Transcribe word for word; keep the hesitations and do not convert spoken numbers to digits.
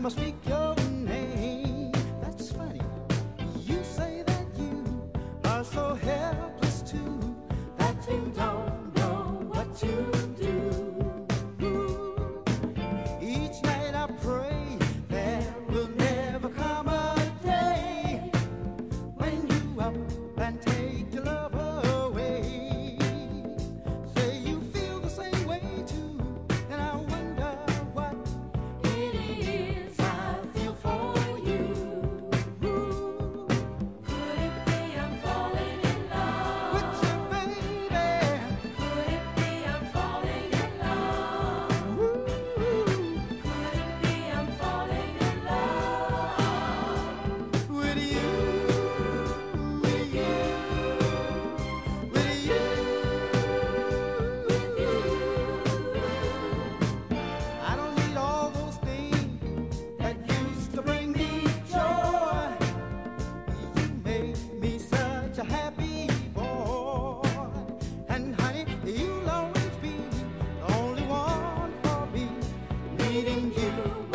must speak your name. That's funny. You say that you are so helpless too, that you don't know what to do. Each night I pray there will never come a day when you up and take your love away. Say you feel the same way too, and I wonder what It is I feel for you. Could it be I'm falling in love? with you, baby. Could it be I'm falling in love? Could it be I'm falling in love? With you, with you, with you. I don't need all those things that used to bring me joy. You made me such a happy boy. And honey, you'll always be the only one for me, needing you.